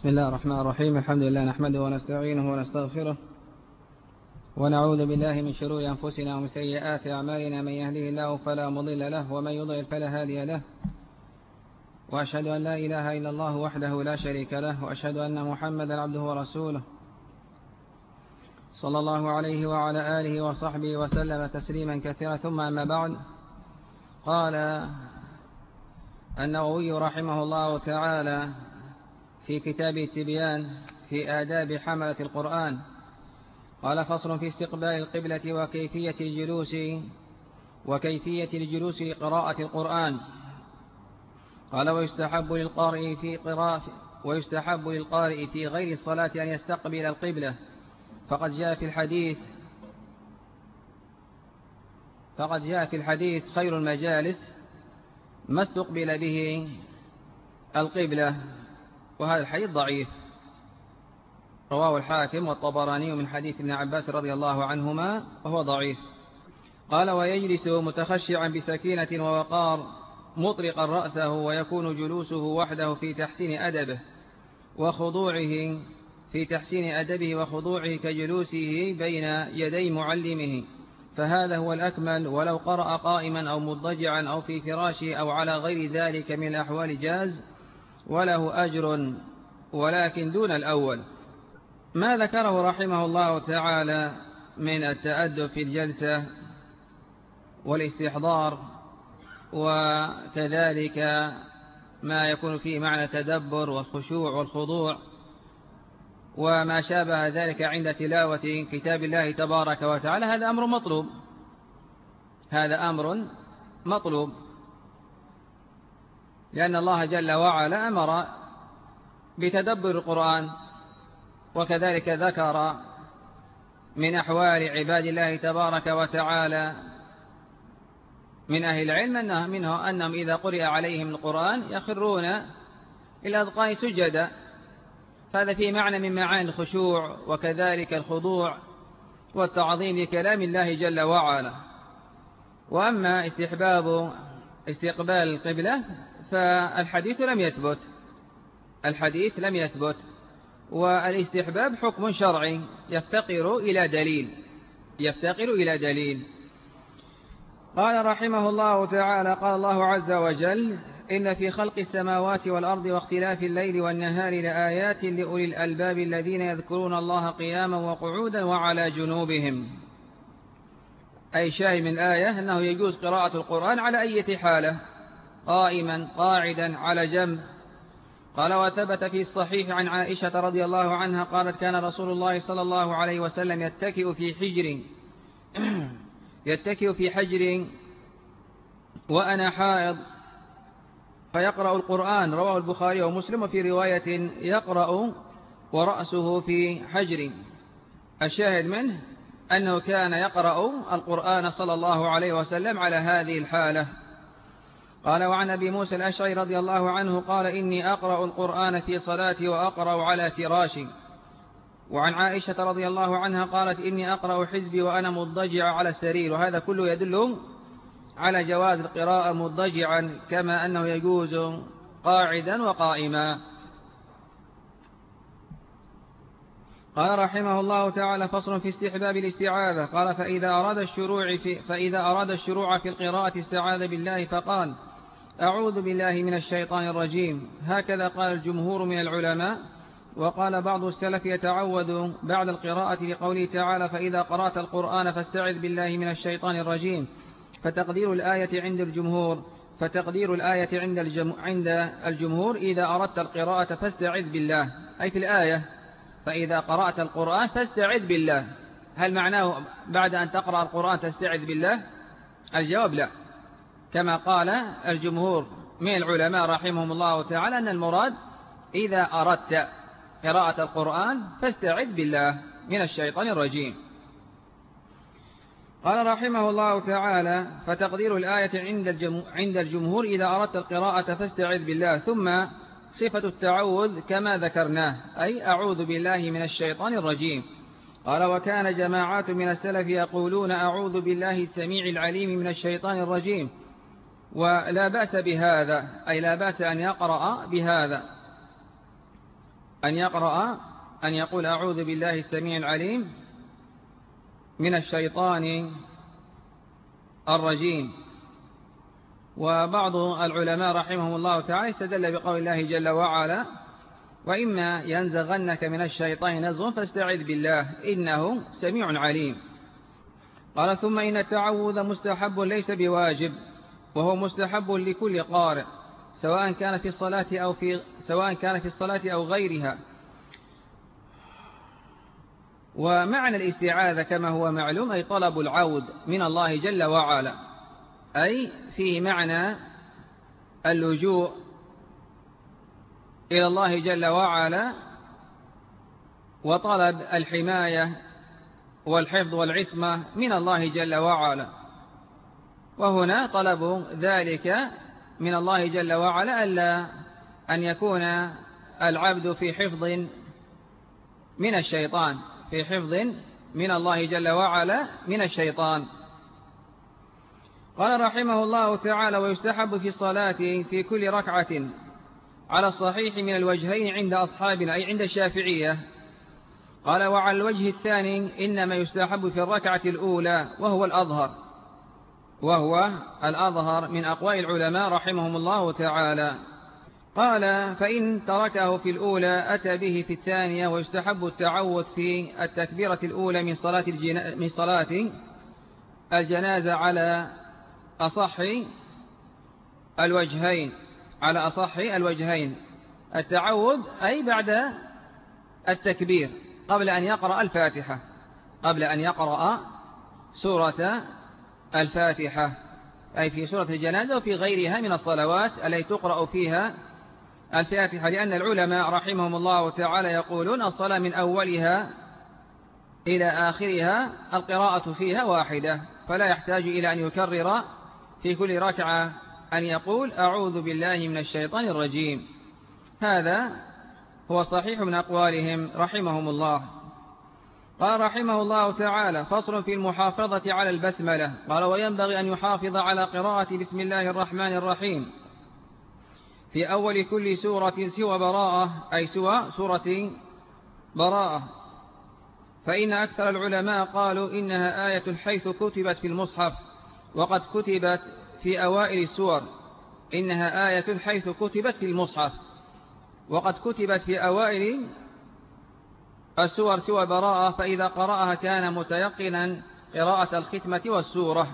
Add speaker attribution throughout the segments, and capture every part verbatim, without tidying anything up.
Speaker 1: بسم الله الرحمن الرحيم. الحمد لله نحمده ونستعينه ونستغفره ونعوذ بالله من شرور أنفسنا ومن سيئات أعمالنا، من يهده الله فلا مضل له ومن يضلل فلا هادي له، وأشهد أن لا إله إلا الله وحده لا شريك له، وأشهد أن محمدا عبده ورسوله صلى الله عليه وعلى آله وصحبه وسلم تسليما كثيرا. ثم أما بعد، قال النووي رحمه الله تعالى في كتاب التبيان في آداب حملة القرآن، قال: فصل في استقبال القبلة وكيفية الجلوس وكيفية الجلوس لقراءة القرآن. قال: ويستحب للقارئ في قراءة ويستحب للقارئ في غير الصلاة أن يستقبل القبلة، فقد جاء في الحديث فقد جاء في الحديث خير المجالس ما استقبل به القبلة، وهذا الحديث ضعيف، رواه الحاكم والطبراني من حديث ابن عباس رضي الله عنهما وهو ضعيف. قال: ويجلس متخشعا بسكينة ووقار مطرقا رأسه، ويكون جلوسه وحده في تحسين أدبه وخضوعه في تحسين أدبه وخضوعه كجلوسه بين يدي معلمه، فهذا هو الأكمل. ولو قرأ قائما أو مضجعا أو في فراشه أو على غير ذلك من الأحوال جاز وله أجر، ولكن دون الأول. ما ذكره رحمه الله تعالى من التأدب في الجلسة والاستحضار، وكذلك ما يكون فيه معنى تدبر والخشوع والخضوع وما شابه ذلك عند تلاوة كتاب الله تبارك وتعالى، هذا أمر مطلوب هذا أمر مطلوب لأن الله جل وعلا أمر بتدبر القرآن، وكذلك ذكر من أحوال عباد الله تبارك وتعالى من أهل العلم أنه منه أنهم إذا قرئ عليهم القرآن يخرون إلى الأذقان سجدا، فهذا فيه معنى من معاني الخشوع وكذلك الخضوع والتعظيم لكلام الله جل وعلا. وأما استحباب استقبال القبلة فالحديث لم يثبت الحديث لم يثبت والاستحباب حكم شرعي يفتقر إلى دليل يفتقر إلى دليل. قال رحمه الله تعالى: قال الله عز وجل: إن في خلق السماوات والأرض واختلاف الليل والنهار لآيات لأولي الألباب الذين يذكرون الله قياما وقعودا وعلى جنوبهم. أي شاهد من الآية أنه يجوز قراءة القرآن على أي حالة، قائما قاعدا على جنب. قال: وثبت في الصحيح عن عائشة رضي الله عنها قالت: كان رسول الله صلى الله عليه وسلم يتكئ في حجر يتكئ في حجر وأنا حائض فيقرأ القرآن، رواه البخاري ومسلم، وفي رواية يقرأ ورأسه في حجر. الشاهد منه أنه كان يقرأ القرآن صلى الله عليه وسلم على هذه الحالة. قال: وعن أبي موسى الأشعري رضي الله عنه قال: إني أقرأ القرآن في صلاتي وأقرأ على فراشي. وعن عائشة رضي الله عنها قالت: إني أقرأ حزبي وأنا مضجع على السرير. وهذا كله يدل على جواز القراءة مضجعا، كما أنه يجوز قاعدا وقائما. قال رحمه الله تعالى: فصل في استحباب الاستعاذة. قال: فإذا أراد الشروع في, فإذا أراد الشروع في القراءة استعاذ بالله فقال: أعوذ بالله من الشيطان الرجيم. هكذا قال الجمهور من العلماء. وقال بعض السلف: يتعوذ بعد القراءة لقوله تعالى: فإذا قرأت القرآن فاستعذ بالله من الشيطان الرجيم. فتقدير الآية عند الجمهور فتقدير الآية عند عند الجمهور إذا أردت القراءة فاستعذ بالله، أي في الآية فإذا قرأت القرآن فاستعذ بالله. هل معناه بعد أن تقرأ القرآن تستعذ بالله؟ الجواب لا، كما قال الجمهور من العلماء رحمهم الله تعالى أن المراد إذا أردت قراءة القرآن فاستعذ بالله من الشيطان الرجيم. قال رحمه الله تعالى: فتقدير الآية عند الجمهور إذا أردت القراءة فاستعذ بالله، ثم صفة التعوذ كما ذكرناه، أي أعوذ بالله من الشيطان الرجيم. قال: وكان جماعات من السلف يقولون أعوذ بالله السميع العليم من الشيطان الرجيم، ولا بأس بهذا، أي لا بأس أن يقرأ بهذا. أن يقرأ أن يقول أعوذ بالله السميع العليم من الشيطان الرجيم. وبعض العلماء رحمهم الله تعالى استدل بقول الله جل وعلا وإما ينزغنك من الشيطان نزغ فاستعذ بالله إنه سميع عليم. قال ثم إن التعوذ مستحب ليس بواجب، وهو مستحب لكل قارئ سواء كان في الصلاة أو في سواء كان في الصلاة أو غيرها. ومعنى الاستعاذة كما هو معلوم أي طلب العود من الله جل وعلا، أي فيه معنى اللجوء إلى الله جل وعلا وطلب الحماية والحفظ والعصمة من الله جل وعلا. وهنا طلب ذلك من الله جل وعلا ألا أن يكون العبد في حفظ من الشيطان في حفظ من الله جل وعلا من الشيطان. قال رحمه الله تعالى ويستحب في الصلاة في كل ركعة على الصحيح من الوجهين عند أصحابنا أي عند الشافعية. قال وعلى الوجه الثاني إنما يستحب في الركعة الأولى وهو الأظهر وهو الأظهر من أقوال العلماء رحمهم الله تعالى. قال فإن تركه في الأولى أتى به في الثانية. ويستحب التعوذ في التكبيرة الأولى من صلاة الجنا... من صلاة الجنازة على أصح الوجهين على أصح الوجهين. التعوذ أي بعد التكبير قبل أن يقرأ الفاتحة قبل أن يقرأ سورة الفاتحة أي في سورة الجنازة وفي غيرها من الصلوات التي تقرأ فيها الفاتحة، لأن العلماء رحمهم الله تعالى يقولون الصلاة من أولها إلى آخرها القراءة فيها واحدة، فلا يحتاج إلى أن يكرر في كل ركعة أن يقول أعوذ بالله من الشيطان الرجيم. هذا هو صحيح من أقوالهم رحمهم الله. قال رحمه الله تعالى فصل في المحافظة على البسملة. قال وينبغي أن يحافظ على قراءة بسم الله الرحمن الرحيم في أول كل سورة سوى براءة أي سوى سورة براءة، فإن أكثر العلماء قالوا إنها آية حيث كتبت في المصحف وقد كتبت في أوائل السور. إنها آية حيث كتبت في المصحف وقد كتبت في أوائل السور سوى براءة، فإذا قرأها كان متيقنا قراءة الختمة والسورة،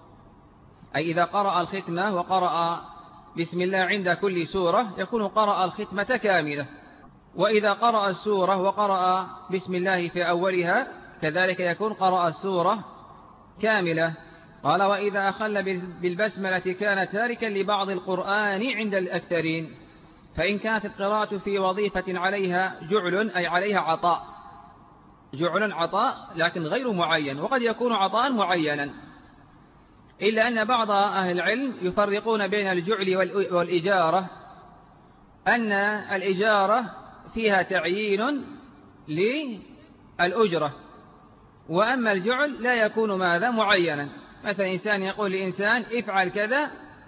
Speaker 1: أي إذا قرأ الختمة وقرأ بسم الله عند كل سورة يكون قرأ الختمة كاملة، وإذا قرأ السورة وقرأ بسم الله في أولها كذلك يكون قرأ السورة كاملة. قال وإذا أخل بالبسملة كان تاركا لبعض القرآن عند الأكثرين، فإن كانت القراءة في وظيفة عليها جعل أي عليها عطاء جعل عطاء لكن غير معين، وقد يكون عطاء معينا، إلا أن بعض أهل العلم يفرقون بين الجعل والإجارة، أن الإجارة فيها تعيين للأجرة، وأما الجعل لا يكون ماذا معينا. مثلا إنسان يقول لإنسان افعل كذا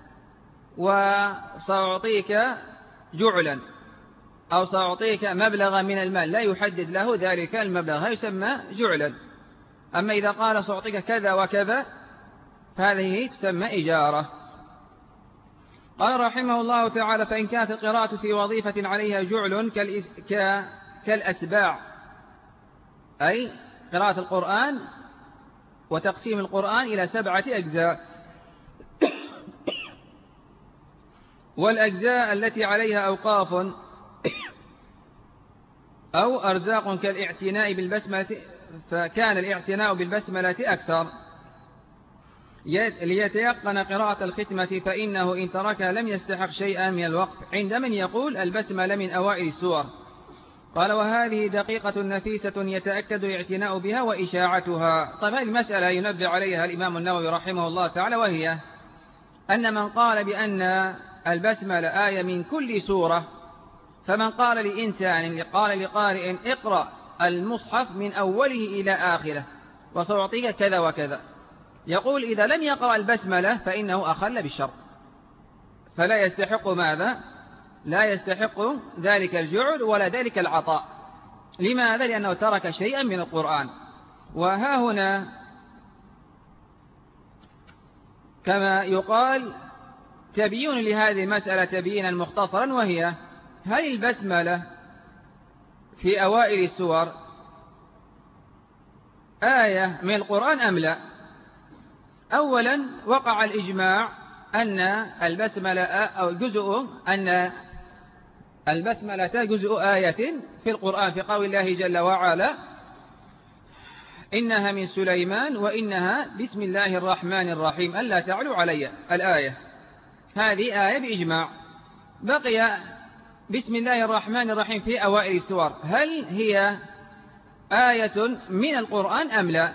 Speaker 1: وسأعطيك جعلا أو سأعطيك مبلغا من المال، لا يحدد له ذلك المبلغ، يسمى جعلا. أما إذا قال سأعطيك كذا وكذا فهذه تسمى إجارة. قال رحمه الله تعالى فإن كانت القراءة في وظيفة عليها جعل كالأسباع أي قراءة القرآن وتقسيم القرآن إلى سبعة أجزاء، والأجزاء التي عليها أوقاف أو أرزاق كالاعتناء بالبسملة، فكان الاعتناء بالبسملة أكثر ليتيقن قراءة الختمة، فإنه إن تركها لم يستحق شيئا من الوقف عند من يقول البسملة من أوائل السور. قال وهذه دقيقة نفيسة يتأكد الاعتناء بها وإشاعتها. طيب هذه المسألة ينبه عليها الإمام النووي رحمه الله تعالى، وهي أن من قال بأن البسملة آية من كل سورة، فمن قال لإنسان قال لقارئ اقرأ المصحف من أوله إلى آخره وسأعطيك كذا وكذا، يقول إذا لم يقرأ البسملة فإنه أخل بالشرط، فلا يستحق ماذا لا يستحق ذلك الجعل ولا ذلك العطاء. لماذا؟ لأنه ترك شيئا من القرآن. وها هنا كما يقال تبيين لهذه المسألة تبيينا مختصرا، وهي: هل البسملة في أوائل السور آية من القرآن أم لا؟ أولا وقع الإجماع أن البسملة أو جزء أن البسملة جزء آية في القرآن في قول الله جل وعلا: إنها من سليمان وإنها بسم الله الرحمن الرحيم ألا تعلوا علي الآية. هذه آية بإجماع. بقي بسم الله الرحمن الرحيم في أوائل السور، هل هي آية من القرآن أم لا؟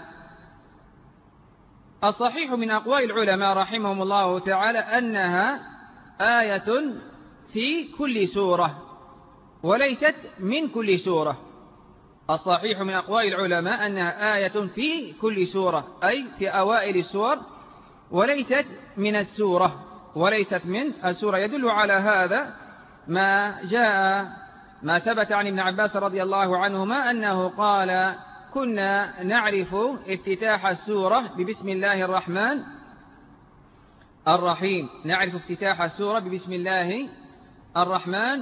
Speaker 1: الصحيح من أقوال العلماء رحمهم الله تعالى أنها آية في كل سورة وليست من كل سورة. الصحيح من أقوال العلماء أنها آية في كل سورة، أي في أوائل السور، وليست من السورة وليست من السورة. يدل على هذا ما جاء ما ثبت عن ابن عباس رضي الله عنهما أنه قال: كنا نعرف افتتاح السورة ببسم الله الرحمن الرحيم، نعرف افتتاح السورة ببسم الله الرحمن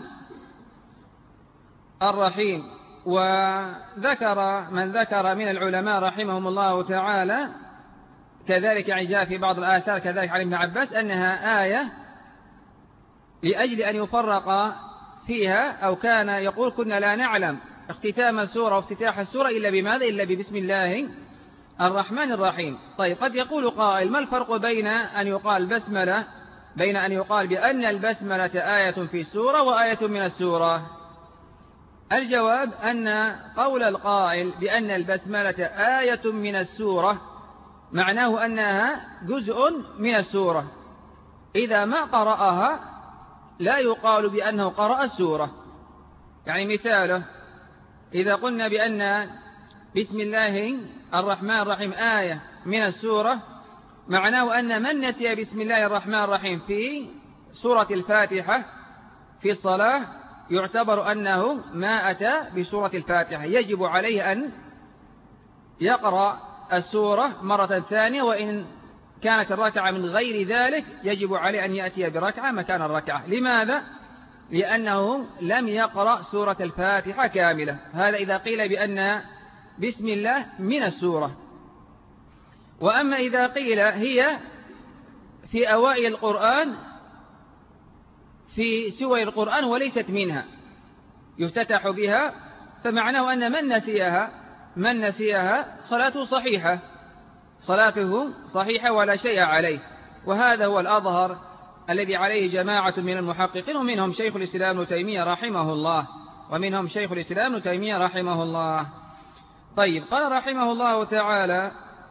Speaker 1: الرحيم. وذكر من ذكر من العلماء رحمهم الله تعالى كذلك جاء في بعض الآثار كذلك عن ابن عباس أنها آية لأجل أن يفرق فيها، أو كان يقول: كنا لا نعلم اختتام السورة وافتتاح السورة إلا بماذا؟ إلا ببسم الله الرحمن الرحيم. طيب، قد يقول قائل: ما الفرق بين أن يقال بسملة بين أن يقال بأن البسملة آية في السورة وآية من السورة؟ الجواب أن قول القائل بأن البسملة آية من السورة معناه أنها جزء من السورة، إذا ما قرأها لا يقال بأنه قرأ السورة. يعني مثاله: إذا قلنا بأن بسم الله الرحمن الرحيم آية من السورة، معناه أن من نسي بسم الله الرحمن الرحيم في سورة الفاتحة في الصلاة يعتبر أنه ما أتى بسورة الفاتحة، يجب عليه أن يقرأ السورة مرة ثانية، وإن كانت الركعة من غير ذلك يجب عليه أن يأتي بركعة مكان الركعة. لماذا؟ لأنه لم يقرأ سورة الفاتحة كاملة. هذا إذا قيل بأن بسم الله من السورة. وأما إذا قيل هي في أوائل القرآن في سور القرآن وليست منها يفتتح بها، فمعناه أن من نسيها من نسيها صلاته صحيحة صلاته صحيحة ولا شيء عليه. وهذا هو الأظهر الذي عليه جماعة من المحققين، ومنهم شيخ الإسلام ابن تيمية رحمه الله ومنهم شيخ الإسلام ابن تيمية رحمه الله. طيب، قال رحمه الله تعالى: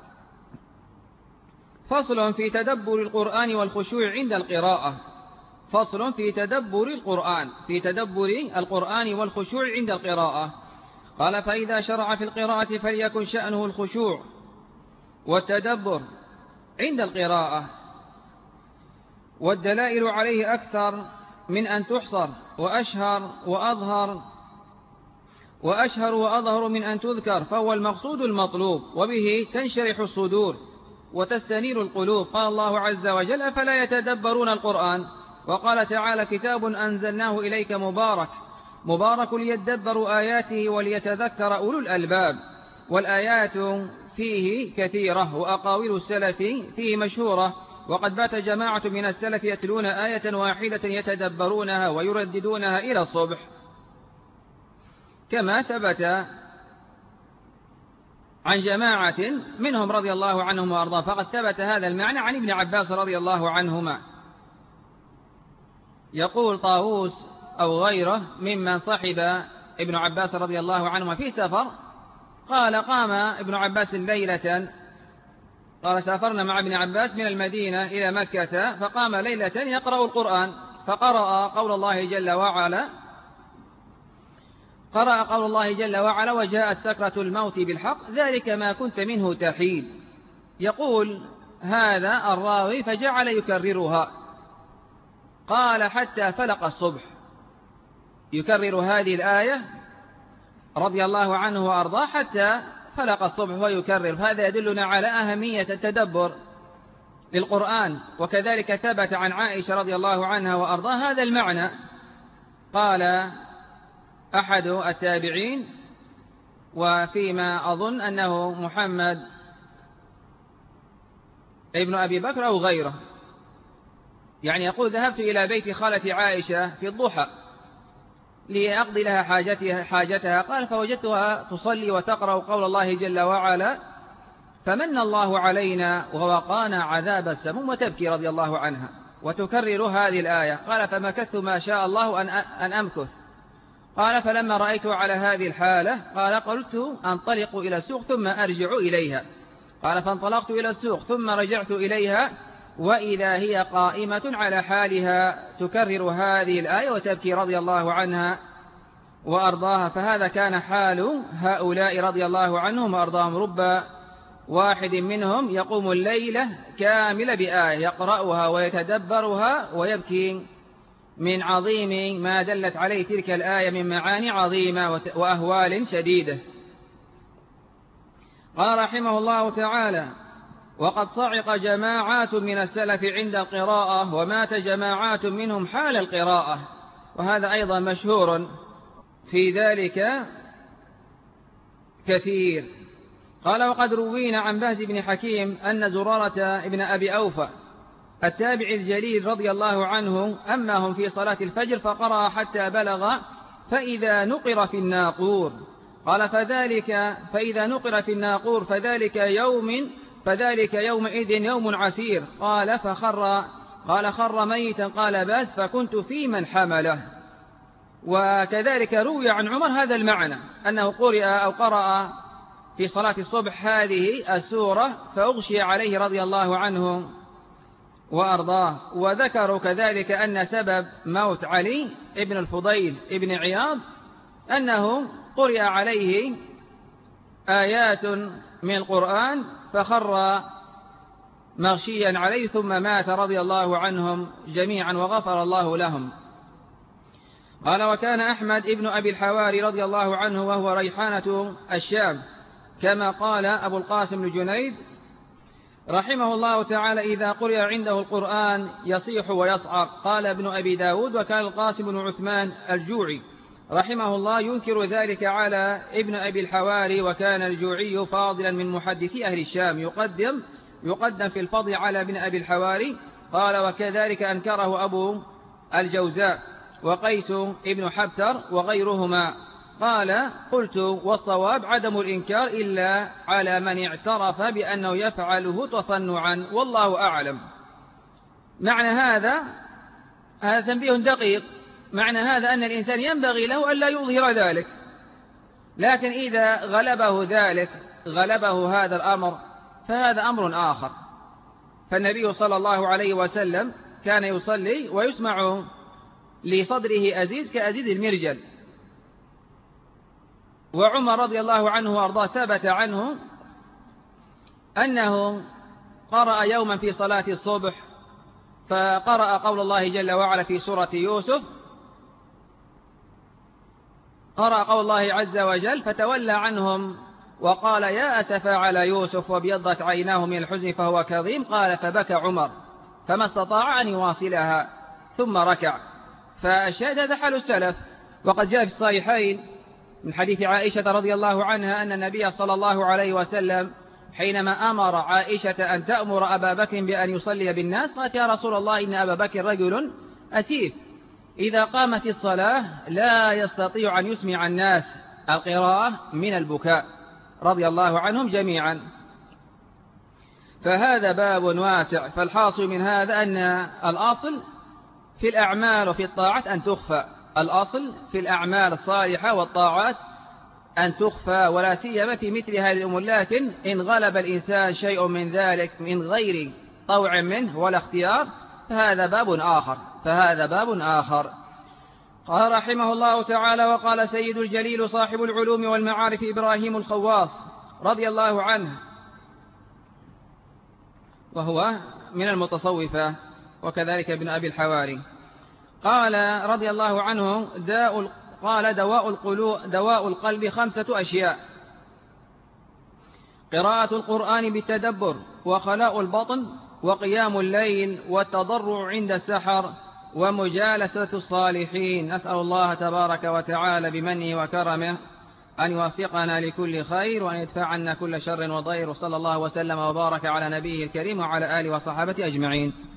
Speaker 1: فصل في تدبر القرآن والخشوع عند القراءة. فصل في تدبر القرآن في تدبر القرآن والخشوع عند القراءة. قال: فإذا شرع في القراءة فليكن شأنه الخشوع والتدبر عند القراءة، والدلائل عليه أكثر من أن تحصر، وأشهر وأظهر وأشهر وأظهر من أن تذكر، فهو المقصود المطلوب، وبه تنشرح الصدور وتستنير القلوب. قال الله عز وجل: فلا يتدبرون القرآن. وقال تعالى: كتاب أنزلناه إليك مبارك مبارك ليدبروا آياته وليتذكر أولو الألباب. والآيات فيه كثيرة، وأقاويل السلف فيه مشهورة، وقد بات جماعة من السلف يتلون آية واحدة يتدبرونها ويرددونها إلى الصبح، كما ثبت عن جماعة منهم رضي الله عنهم وأرضاه. فقد ثبت هذا المعنى عن ابن عباس رضي الله عنهما. يقول طاووس أو غيره ممن صحب ابن عباس رضي الله عنهما في سفر، قال: قام ابن عباس ليلة، قال: سافرنا مع ابن عباس من المدينة إلى مكة، فقام ليلة يقرأ القرآن، فقرأ قول الله جل وعلا قرأ قول الله جل وعلا: وجاءت سكرة الموت بالحق ذلك ما كنت منه تحيد. يقول هذا الراوي: فجعل يكررها، قال: حتى فلق الصبح. يكرر هذه الآية رضي الله عنه وأرضاه حتى فلق الصبح ويكرر. هذا يدلنا على أهمية التدبر للقرآن. وكذلك ثبت عن عائشة رضي الله عنها وأرضاها هذا المعنى. قال أحد التابعين، وفيما أظن أنه محمد ابن أبي بكر أو غيره، يعني يقول ذهبت إلى بيت خالة عائشة في الضحى لأقضي لها حاجتها, حاجتها قال فوجدتها تصلي وتقرأ قول الله جل وعلا فمن الله علينا ووقانا عذاب السموم وتبكي رضي الله عنها وتكرر هذه الآية. قال فمكثت ما شاء الله أن, أن أمكث. قال فلما رأيت على هذه الحالة قال قلت أنطلق إلى السوق ثم أرجع إليها. قال فانطلقت إلى السوق ثم رجعت إليها وإذا هي قائمة على حالها تكرر هذه الآية وتبكي رضي الله عنها وأرضاها. فهذا كان حال هؤلاء رضي الله عنهم وأرضاهم. رب واحد منهم يقوم الليلة كاملة بآية يقرأها ويتدبرها ويبكي من عظيم ما دلت عليه تلك الآية من معاني عظيمة وأهوال شديدة. قال رحمه الله تعالى وقد صعق جماعات من السلف عند القراءة ومات جماعات منهم حال القراءة. وهذا أيضا مشهور في ذلك كثير. قال وقد روينا عن بهز بن حكيم أن زرارة ابن أبي أوفى التابع الجليل رضي الله عنه أمهم في صلاة الفجر فقرأ حتى بلغ فإذا نقر في الناقور. قال فذلك فإذا نقر في الناقور فذلك يوم فذلك يومئذ يوم عسير. قال فخر قال خر ميتا. قال بس فكنت في من حمله. وكذلك روي عن عمر هذا المعنى أنه قرأ أو قرأ في صلاة الصبح هذه السورة فأغشي عليه رضي الله عنه وأرضاه. وذكروا كذلك أن سبب موت علي ابن الفضيل ابن عياض أنه قرأ عليه آيات من القرآن فخر مغشيا عليه ثم مات رضي الله عنهم جميعا وغفر الله لهم. قال وكان أحمد ابن أبي الحواري رضي الله عنه وهو ريحانة الشام كما قال أبو القاسم الجنيد رحمه الله تعالى إذا قرئ عنده القرآن يصيح ويصعق. قال ابن أبي داود وكان القاسم بن عثمان الجوعي رحمه الله ينكر ذلك على ابن أبي الحواري. وكان الجوعي فاضلا من محدثي أهل الشام يقدم يقدم في الفضل على ابن أبي الحواري. قال وكذلك أنكره أبو الجوزاء وقيس ابن حبتر وغيرهما. قال قلت والصواب عدم الإنكار إلا على من اعترف بأنه يفعله تصنعا والله أعلم. معنى هذا هذا تنبيه دقيق. معنى هذا أن الإنسان ينبغي له ألا يظهر ذلك، لكن إذا غلبه ذلك غلبه هذا الأمر فهذا أمر آخر. فالنبي صلى الله عليه وسلم كان يصلي ويسمع لصدره أزيز كأزيز المرجل. وعمر رضي الله عنه وأرضاه ثبت عنه أنه قرأ يوما في صلاة الصبح فقرأ قول الله جل وعلا في سورة يوسف قرأ قول الله عز وجل فتولى عنهم وقال يا أسفا على يوسف وابيضت عيناه من الحزن فهو كظيم. قال فبكى عمر فما استطاع أن يواصلها ثم ركع. فالشاهد هذا حال السلف. وقد جاء في الصحيحين من حديث عائشة رضي الله عنها أن النبي صلى الله عليه وسلم حينما أمر عائشة أن تأمر أبا بكر بأن يصلي بالناس قالت يا رسول الله إن أبا بكر رجل أسيف إذا قامت الصلاة لا يستطيع أن يسمع الناس القراءة من البكاء رضي الله عنهم جميعا. فهذا باب واسع. فالحاصل من هذا أن الأصل في الأعمال وفي الطاعات أن تخفى. الأصل في الأعمال الصالحة والطاعات أن تخفى ولا سيما في مثل هذه الأمور. لكن إن غلب الإنسان شيء من ذلك من غير طوع منه ولا اختيار فهذا باب آخر فهذا باب آخر. قال رحمه الله تعالى وقال سيد الجليل صاحب العلوم والمعارف إبراهيم الخواص رضي الله عنه وهو من المتصوفة وكذلك ابن أبي الحواري قال رضي الله عنه داء قال دواء, القلوب دواء القلب خمسة أشياء: قراءة القرآن بالتدبر، وخلاء البطن، وقيام الليل، والتضرع عند السحر، ومجالسة الصالحين. نسأل الله تبارك وتعالى بمنه وكرمه أن يوفقنا لكل خير، وأن يدفع عنا كل شر وضير. وصلى الله وسلم وبارك على نبيه الكريم وعلى آله وصحابته أجمعين.